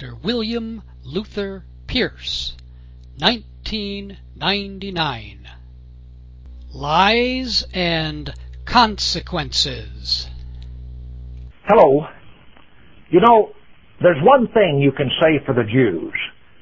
Dr. William Luther Pierce, 1999. Lies and Consequences. Hello. You know, there's one thing you can say for the Jews.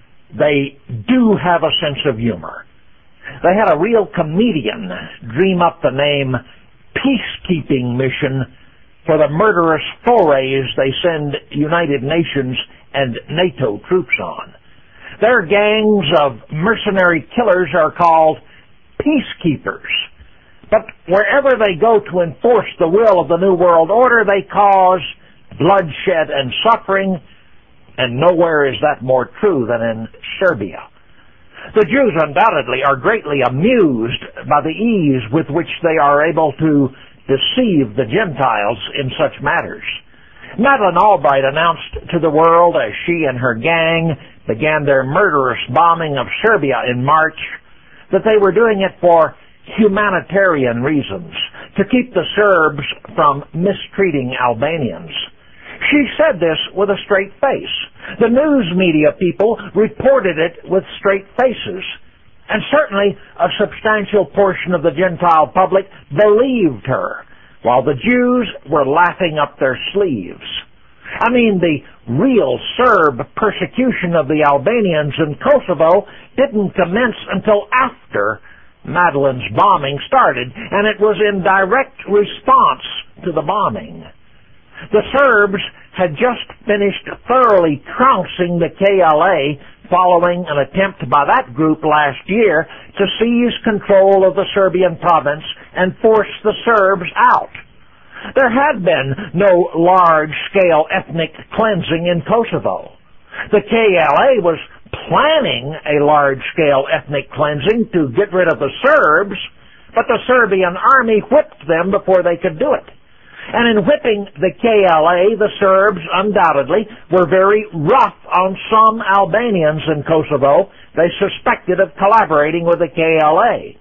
They do have a sense of humor. They had a real comedian dream up the name Peacekeeping Mission for the murderous forays they send United Nations and NATO troops on. Their gangs of mercenary killers are called peacekeepers. But wherever they go to enforce the will of the New World Order, they cause bloodshed and suffering, and nowhere is that more true than in Serbia. The Jews undoubtedly are greatly amused by the ease with which they are able to deceive the Gentiles in such matters. Madeleine Albright announced to the world as she and her gang began their murderous bombing of Serbia in March that they were doing it for humanitarian reasons, to keep the Serbs from mistreating Albanians. She said this with a straight face. The news media people reported it with straight faces. And certainly a substantial portion of the Gentile public believed her, while the Jews were laughing up their sleeves. I mean, the real Serb persecution of the Albanians in Kosovo didn't commence until after Madeleine's bombing started, and it was in direct response to the bombing. The Serbs had just finished thoroughly trouncing the KLA following an attempt by that group last year to seize control of the Serbian province and force the Serbs out. There had been no large-scale ethnic cleansing in Kosovo. The KLA was planning a large-scale ethnic cleansing to get rid of the Serbs, but the Serbian army whipped them before they could do it. And in whipping the KLA, the Serbs undoubtedly were very rough on some Albanians in Kosovo they suspected of collaborating with the KLA.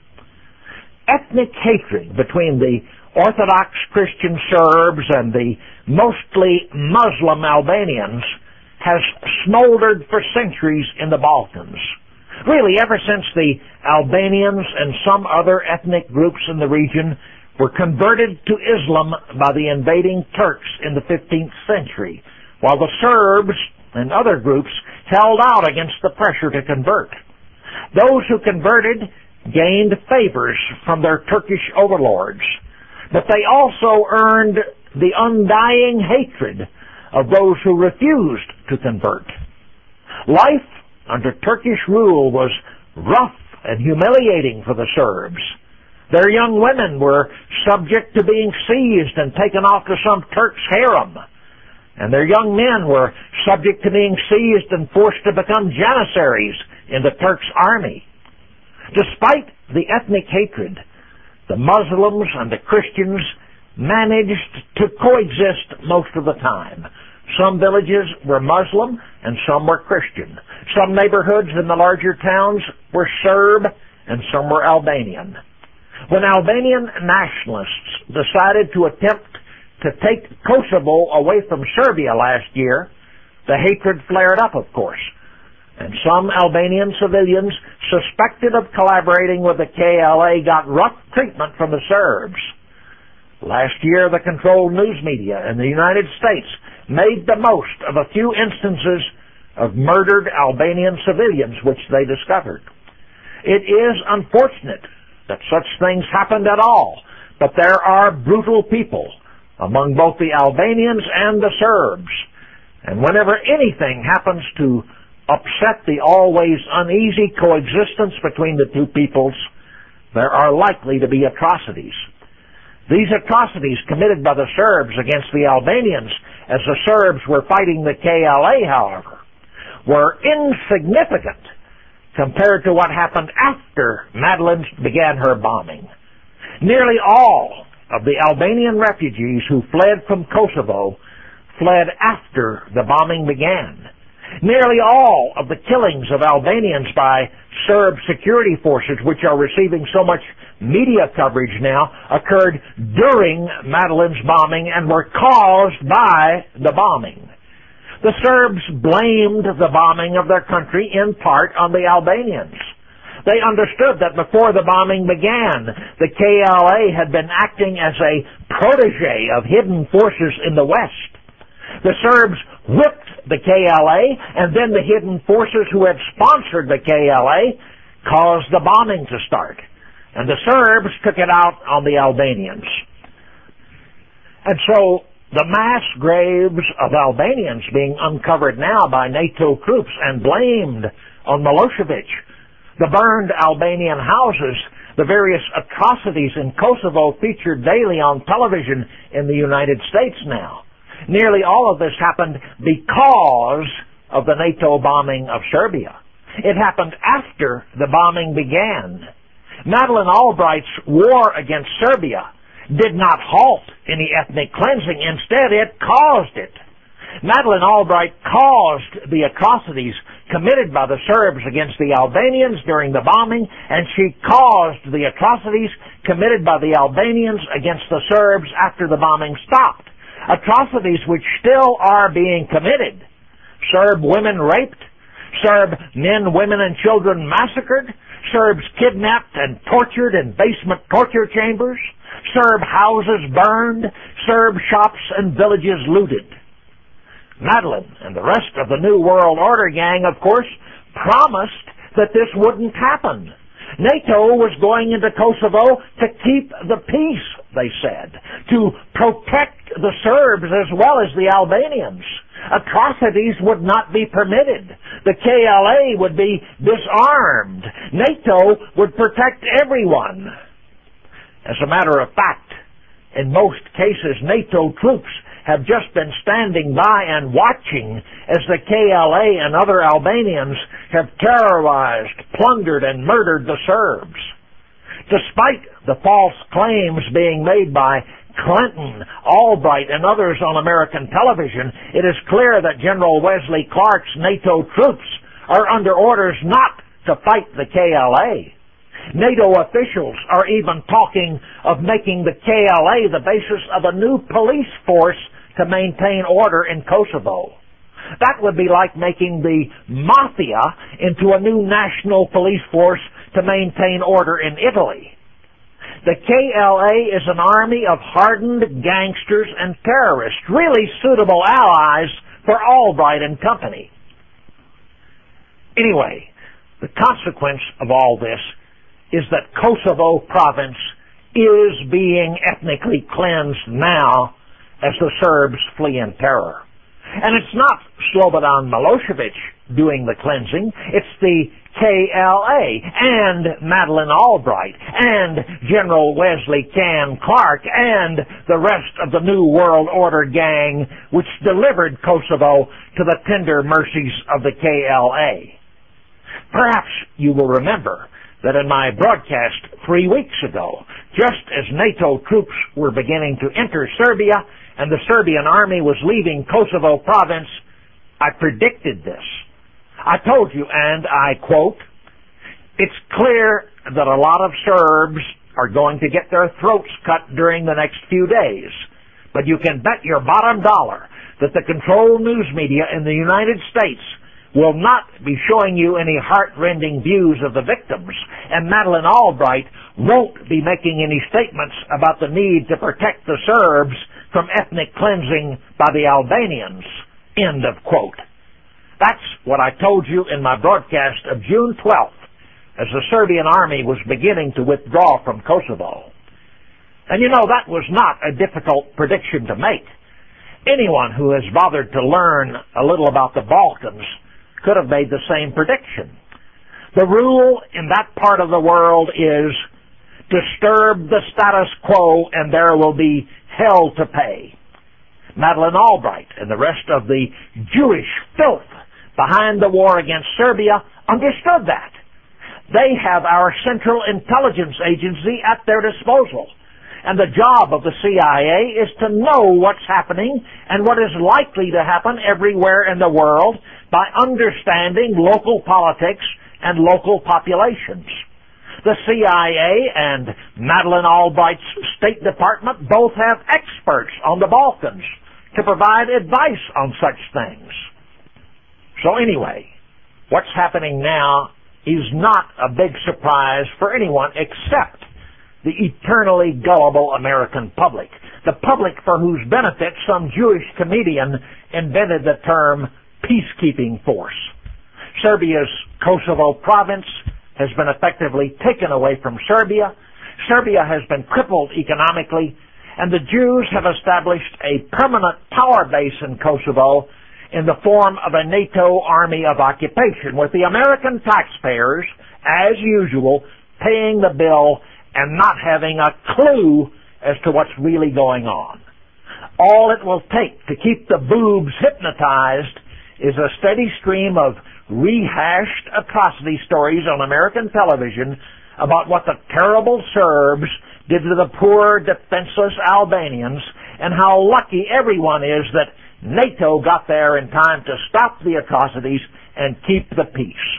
Ethnic hatred between the Orthodox Christian Serbs and the mostly Muslim Albanians has smoldered for centuries in the Balkans. Really, ever since the Albanians and some other ethnic groups in the region were converted to Islam by the invading Turks in the 15th century, while the Serbs and other groups held out against the pressure to convert. Those who converted gained favors from their Turkish overlords, but they also earned the undying hatred of those who refused to convert. Life under Turkish rule was rough and humiliating for the Serbs. Their young women were subject to being seized and taken off to some Turk's harem, and their young men were subject to being seized and forced to become janissaries in the Turk's army. Despite the ethnic hatred, the Muslims and the Christians managed to coexist most of the time. Some villages were Muslim and some were Christian. Some neighborhoods in the larger towns were Serb and some were Albanian. When Albanian nationalists decided to attempt to take Kosovo away from Serbia last year, the hatred flared up, of course, and some Albanian civilians suspected of collaborating with the KLA got rough treatment from the Serbs. Last year, the controlled news media in the United States made the most of a few instances of murdered Albanian civilians which they discovered. It is unfortunate that such things happened at all, but there are brutal people among both the Albanians and the Serbs, and whenever anything happens to upset the always uneasy coexistence between the two peoples, there are likely to be atrocities. These atrocities committed by the Serbs against the Albanians as the Serbs were fighting the KLA, however, were insignificant compared to what happened after Madeleine began her bombing. Nearly all of the Albanian refugees who fled from Kosovo fled after the bombing began. Nearly all of the killings of Albanians by Serb security forces, which are receiving so much media coverage now, occurred during Madeleine's bombing and were caused by the bombing. The Serbs blamed the bombing of their country in part on the Albanians. They understood that before the bombing began, the KLA had been acting as a protege of hidden forces in the West. The Serbs whipped the KLA, and then the hidden forces who had sponsored the KLA caused the bombing to start. And the Serbs took it out on the Albanians. And so the mass graves of Albanians being uncovered now by NATO troops and blamed on Milosevic, the burned Albanian houses, the various atrocities in Kosovo featured daily on television in the United States now. Nearly all of this happened because of the NATO bombing of Serbia. It happened after the bombing began. Madeleine Albright's war against Serbia did not halt any ethnic cleansing. Instead, it caused it. Madeleine Albright caused the atrocities committed by the Serbs against the Albanians during the bombing, and she caused the atrocities committed by the Albanians against the Serbs after the bombing stopped. Atrocities which still are being committed. Serb women raped, Serb men, women, and children massacred, Serbs kidnapped and tortured in basement torture chambers, Serb houses burned, Serb shops and villages looted. Madeleine and the rest of the New World Order gang, of course, promised that this wouldn't happen. NATO was going into Kosovo to keep the peace, they said, to protect the Serbs as well as the Albanians. Atrocities would not be permitted. The KLA would be disarmed. NATO would protect everyone. As a matter of fact, in most cases, NATO troops have just been standing by and watching as the KLA and other Albanians have terrorized, plundered, and murdered the Serbs. Despite the false claims being made by Clinton, Albright, and others on American television, it is clear that General Wesley Clark's NATO troops are under orders not to fight the KLA. NATO officials are even talking of making the KLA the basis of a new police force to maintain order in Kosovo. That would be like making the Mafia into a new national police force to maintain order in Italy. The KLA is an army of hardened gangsters and terrorists, really suitable allies for Albright and company. Anyway, the consequence of all this is that Kosovo province is being ethnically cleansed now as the Serbs flee in terror. And it's not Slobodan Milosevic doing the cleansing, it's the KLA and Madeleine Albright and General Wesley Can Clark and the rest of the New World Order gang which delivered Kosovo to the tender mercies of the KLA. Perhaps you will remember that in my broadcast 3 weeks ago, just as NATO troops were beginning to enter Serbia and the Serbian army was leaving Kosovo province, I predicted this. I told you, and I quote, "It's clear that a lot of Serbs are going to get their throats cut during the next few days, but you can bet your bottom dollar that the controlled news media in the United States will not be showing you any heart-rending views of the victims, and Madeleine Albright won't be making any statements about the need to protect the Serbs from ethnic cleansing by the Albanians." End of quote. That's what I told you in my broadcast of June 12th, as the Serbian army was beginning to withdraw from Kosovo. And you know, that was not a difficult prediction to make. Anyone who has bothered to learn a little about the Balkans could have made the same prediction. The rule in that part of the world is disturb the status quo and there will be hell to pay. Madeleine Albright and the rest of the Jewish filth behind the war against Serbia understood that. They have our Central Intelligence Agency at their disposal. And the job of the CIA is to know what's happening and what is likely to happen everywhere in the world by understanding local politics and local populations. The CIA and Madeleine Albright's State Department both have experts on the Balkans to provide advice on such things. So anyway, what's happening now is not a big surprise for anyone except the eternally gullible American public. The public for whose benefit some Jewish comedian invented the term peacekeeping force. Serbia's Kosovo province has been effectively taken away from Serbia. Serbia has been crippled economically, and the Jews have established a permanent power base in Kosovo in the form of a NATO army of occupation, with the American taxpayers, as usual, paying the bill and not having a clue as to what's really going on. All it will take to keep the boobs hypnotized is a steady stream of rehashed atrocity stories on American television about what the terrible Serbs did to the poor, defenseless Albanians, and how lucky everyone is that NATO got there in time to stop the atrocities and keep the peace.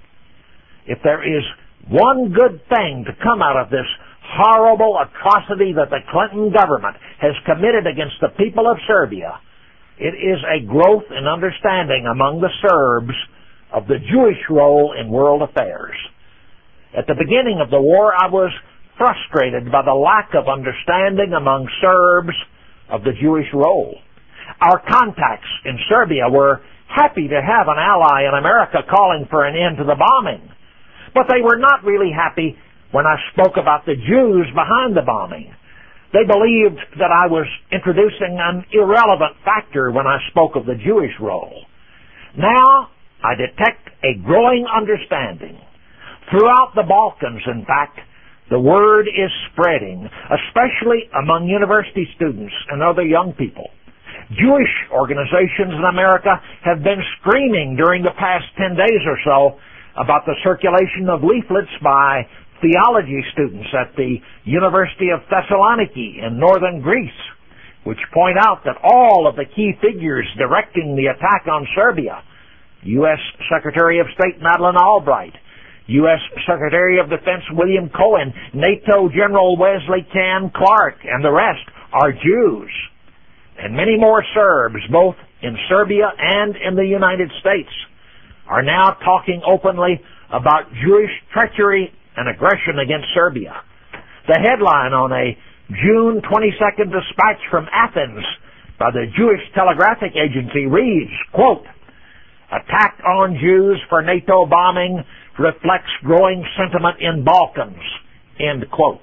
If there is one good thing to come out of this horrible atrocity that the Clinton government has committed against the people of Serbia, it is a growth in understanding among the Serbs of the Jewish role in world affairs. At the beginning of the war, I was frustrated by the lack of understanding among Serbs of the Jewish role. Our contacts in Serbia were happy to have an ally in America calling for an end to the bombing, but they were not really happy when I spoke about the Jews behind the bombing. They believed that I was introducing an irrelevant factor when I spoke of the Jewish role. Now, I detect a growing understanding. Throughout the Balkans, in fact, the word is spreading, especially among university students and other young people. Jewish organizations in America have been screaming during the past 10 days or so about the circulation of leaflets by theology students at the University of Thessaloniki in northern Greece, which point out that all of the key figures directing the attack on Serbia, U.S. Secretary of State Madeleine Albright, U.S. Secretary of Defense William Cohen, NATO General Wesley Kahn Clark, and the rest are Jews. And many more Serbs, both in Serbia and in the United States, are now talking openly about Jewish treachery and aggression against Serbia. The headline on a June 22nd dispatch from Athens by the Jewish Telegraphic Agency reads, quote, "Attack on Jews for NATO bombing reflects growing sentiment in Balkans," end quote.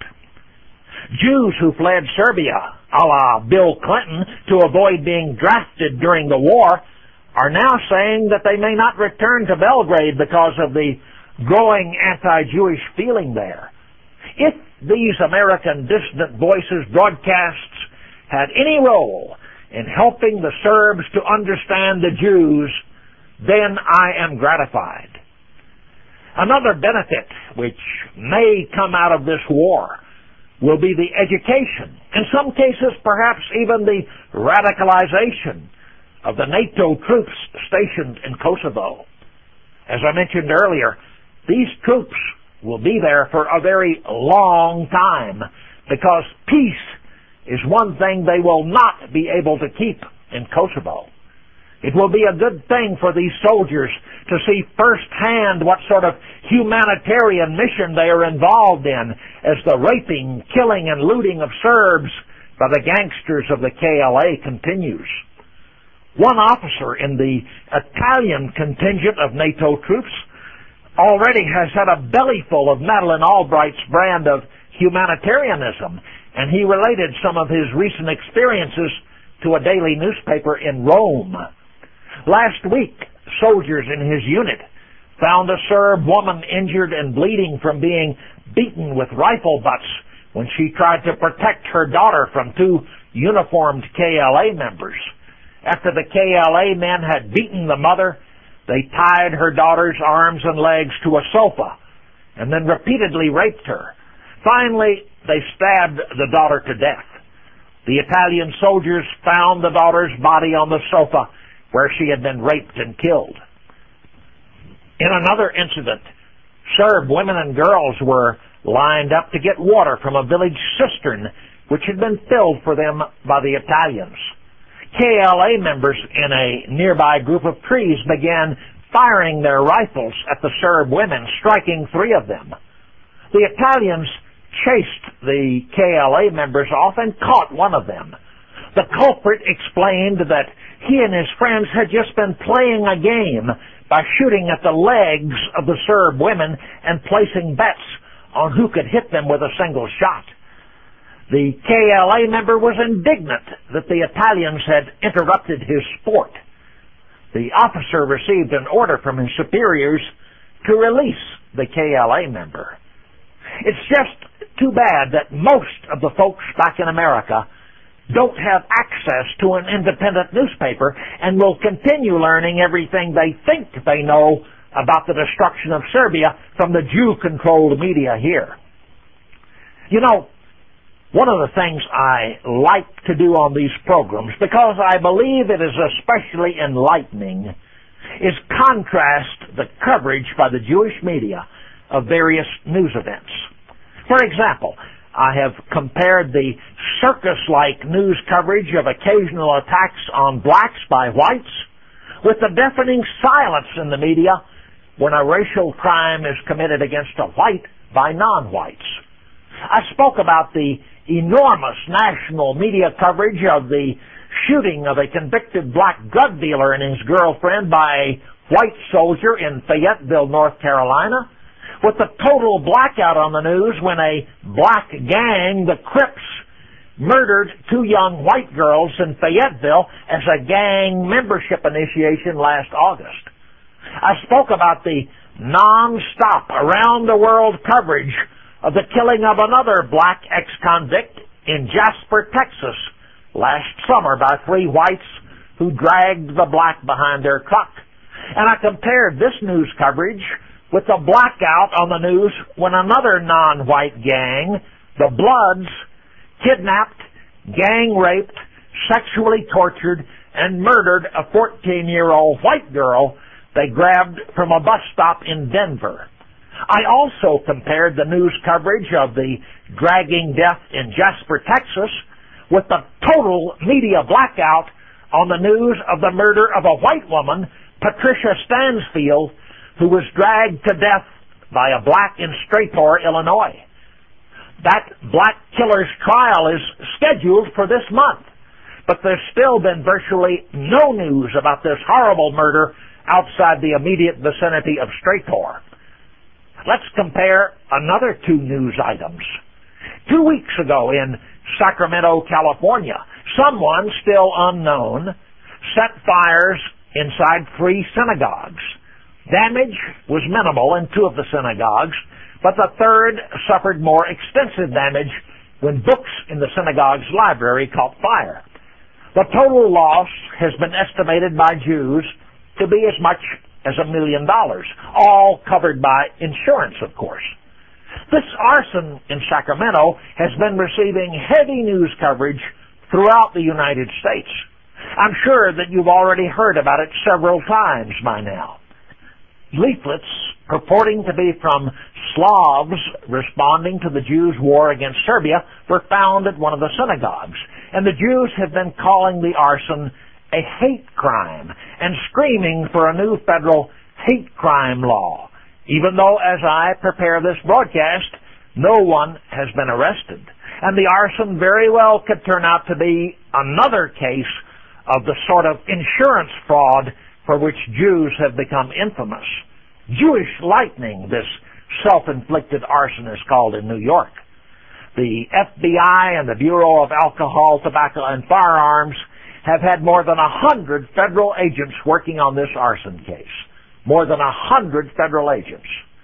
Jews who fled Serbia, a la Bill Clinton, to avoid being drafted during the war, are now saying that they may not return to Belgrade because of the growing anti-Jewish feeling there. If these American dissident voices broadcasts had any role in helping the Serbs to understand the Jews, then I am gratified. Another benefit which may come out of this war will be the education, in some cases perhaps even the radicalization of the NATO troops stationed in Kosovo. As I mentioned earlier, these troops will be there for a very long time because peace is one thing they will not be able to keep in Kosovo. It will be a good thing for these soldiers to see firsthand what sort of humanitarian mission they are involved in as the raping, killing, and looting of Serbs by the gangsters of the KLA continues. One officer in the Italian contingent of NATO troops already has had a bellyful of Madeleine Albright's brand of humanitarianism, and he related some of his recent experiences to a daily newspaper in Rome. Last week, soldiers in his unit found a Serb woman injured and bleeding from being beaten with rifle butts when she tried to protect her daughter from two uniformed KLA members. After the KLA men had beaten the mother, they tied her daughter's arms and legs to a sofa and then repeatedly raped her. Finally, they stabbed the daughter to death. The Italian soldiers found the daughter's body on the sofa where she had been raped and killed. In another incident, Serb women and girls were lined up to get water from a village cistern which had been filled for them by the Italians. KLA members in a nearby group of trees began firing their rifles at the Serb women, striking 3 of them. The Italians chased the KLA members off and caught one of them. The culprit explained that he and his friends had just been playing a game by shooting at the legs of the Serb women and placing bets on who could hit them with a single shot. The KLA member was indignant that the Italians had interrupted his sport. The officer received an order from his superiors to release the KLA member. It's just too bad that most of the folks back in America don't have access to an independent newspaper and will continue learning everything they think they know about the destruction of Serbia from the Jew-controlled media here. You know, one of the things I like to do on these programs, because I believe it is especially enlightening, is contrast the coverage by the Jewish media of various news events. For example, I have compared the circus-like news coverage of occasional attacks on blacks by whites with the deafening silence in the media when a racial crime is committed against a white by non-whites. I spoke about the enormous national media coverage of the shooting of a convicted black drug dealer and his girlfriend by a white soldier in Fayetteville, North Carolina, with the total blackout on the news when a black gang, the Crips, murdered 2 young white girls in Fayetteville as a gang membership initiation last August. I spoke about the non-stop, around-the-world coverage of the killing of another black ex-convict in Jasper, Texas, last summer by 3 whites who dragged the black behind their truck. And I compared this news coverage with the blackout on the news when another non-white gang, the Bloods, kidnapped, gang-raped, sexually tortured, and murdered a 14-year-old white girl they grabbed from a bus stop in Denver. I also compared the news coverage of the dragging death in Jasper, Texas, with the total media blackout on the news of the murder of a white woman, Patricia Stansfield, who was dragged to death by a black in Strathmore, Illinois. That black killer's trial is scheduled for this month, but there's still been virtually no news about this horrible murder outside the immediate vicinity of Strathmore. Let's compare another 2 news items. 2 weeks ago in Sacramento, California, someone still unknown set fires inside 3 synagogues. Damage was minimal in 2 of the synagogues, but the 3rd suffered more extensive damage when books in the synagogue's library caught fire. The total loss has been estimated by Jews to be as much as $1 million, all covered by insurance, of course. This arson in Sacramento has been receiving heavy news coverage throughout the United States. I'm sure that you've already heard about it several times by now. Leaflets purporting to be from Slavs responding to the Jews' war against Serbia were found at one of the synagogues, and the Jews have been calling the arson a hate crime and screaming for a new federal hate crime law, even though, as I prepare this broadcast, no one has been arrested. And the arson very well could turn out to be another case of the sort of insurance fraud for which Jews have become infamous. Jewish lightning, this self-inflicted arson is called in New York. The FBI and the Bureau of Alcohol, Tobacco, and Firearms have had more than 100 federal agents working on this arson case. More than 100 federal agents.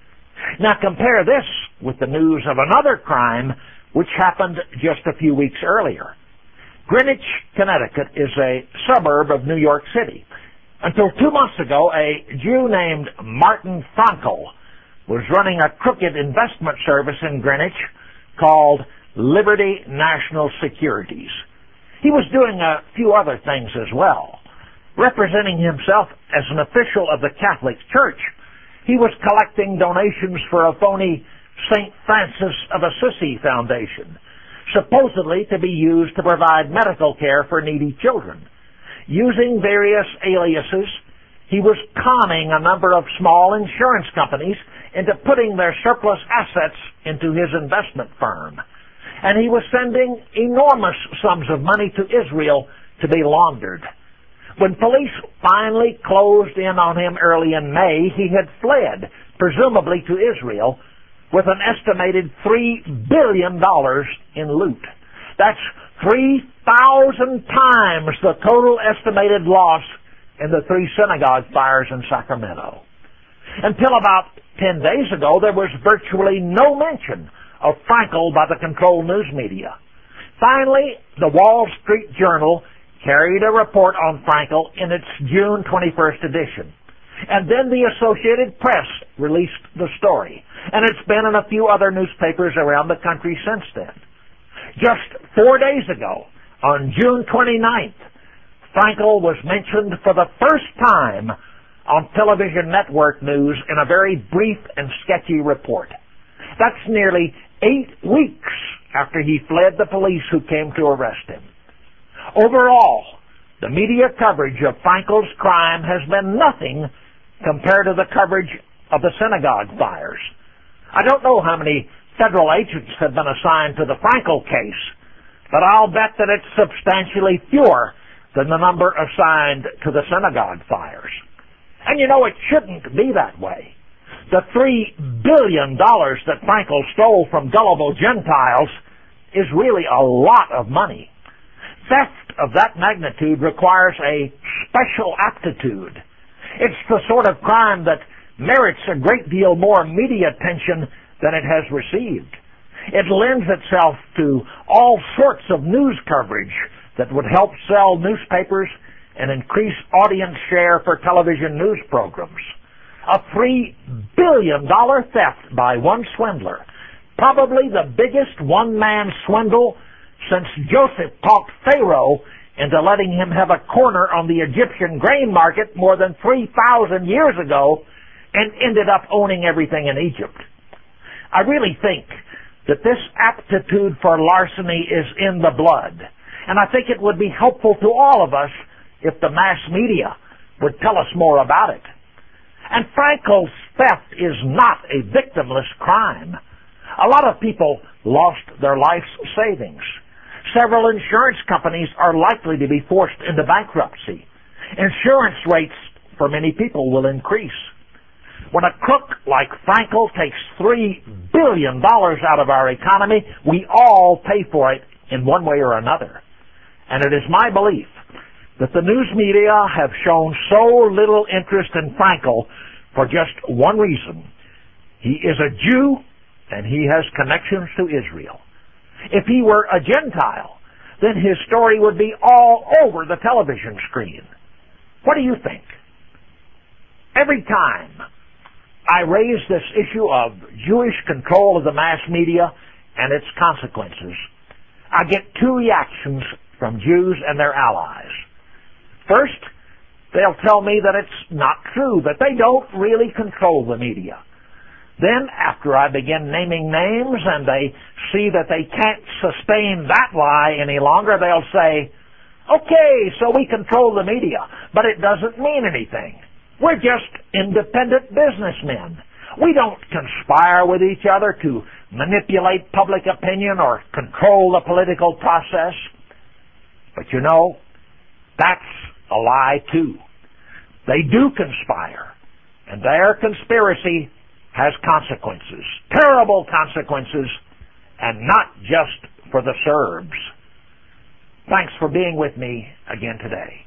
Now compare this with the news of another crime which happened just a few weeks earlier. Greenwich, Connecticut is a suburb of New York City. Until 2 months ago, a Jew named Martin Frankel was running a crooked investment service in Greenwich called Liberty National Securities. He was doing a few other things as well. Representing himself as an official of the Catholic Church, he was collecting donations for a phony St. Francis of Assisi Foundation, supposedly to be used to provide medical care for needy children. Using various aliases, he was conning a number of small insurance companies into putting their surplus assets into his investment firm. And he was sending enormous sums of money to Israel to be laundered. When police finally closed in on him early in May, he had fled, presumably to Israel, with an estimated $3 billion in loot. That's 3,000 times the total estimated loss in the 3 synagogue fires in Sacramento. Until about 10 days ago, there was virtually no mention of Frankel by the controlled news media. Finally, the Wall Street Journal carried a report on Frankel in its June 21st edition. And then the Associated Press released the story. And it's been in a few other newspapers around the country since then. Just 4 days ago, on June 29th, Frankel was mentioned for the first time on television network news in a very brief and sketchy report. That's nearly 8 weeks after he fled the police who came to arrest him. Overall, the media coverage of Frankel's crime has been nothing compared to the coverage of the synagogue fires. I don't know how many federal agents have been assigned to the Frankel case, but I'll bet that it's substantially fewer than the number assigned to the synagogue fires. And you know, it shouldn't be that way. The $3 billion that Frankel stole from gullible Gentiles is really a lot of money. Theft of that magnitude requires a special aptitude. It's the sort of crime that merits a great deal more media attention than it has received. It lends itself to all sorts of news coverage that would help sell newspapers and increase audience share for television news programs. A $3 billion theft by one swindler, probably the biggest one-man swindle since Joseph talked Pharaoh into letting him have a corner on the Egyptian grain market more than 3,000 years ago and ended up owning everything in Egypt. I really think that this aptitude for larceny is in the blood, and I think it would be helpful to all of us if the mass media would tell us more about it. And Frankel's theft is not a victimless crime. A lot of people lost their life's savings. Several insurance companies are likely to be forced into bankruptcy. Insurance rates for many people will increase. When a crook like Frankel takes $3 billion out of our economy, we all pay for it in one way or another. And it is my belief that the news media have shown so little interest in Frankel for just one reason. He is a Jew and he has connections to Israel. If he were a Gentile, then his story would be all over the television screen. What do you think? Every time I raise this issue of Jewish control of the mass media and its consequences, I get two reactions from Jews and their allies. First, they'll tell me that it's not true, that they don't really control the media. Then, after I begin naming names and they see that they can't sustain that lie any longer, they'll say, okay, so we control the media, but it doesn't mean anything. We're just independent businessmen. We don't conspire with each other to manipulate public opinion or control the political process. But you know, that's a lie too. They do conspire, and their conspiracy has consequences, terrible consequences, and not just for the Serbs. Thanks for being with me again today.